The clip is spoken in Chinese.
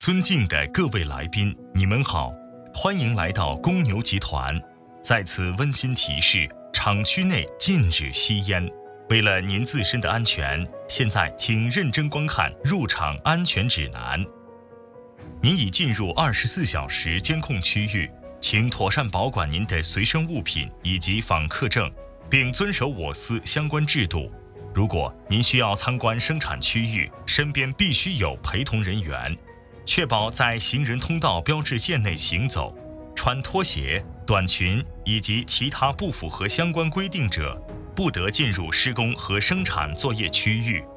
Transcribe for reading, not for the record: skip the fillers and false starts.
尊敬的各位来宾，你们好，欢迎来到公牛集团。在此温馨提示，厂区内禁止吸烟。为了您自身的安全，现在请认真观看入场安全指南。您已进入24小时监控区域，请妥善保管您的随身物品以及访客证，并遵守我司相关制度。如果您需要参观生产区域，身边必须有陪同人员，确保在行人通道标志线内行走。穿拖鞋、短裙以及其他不符合相关规定者，不得进入施工和生产作业区域。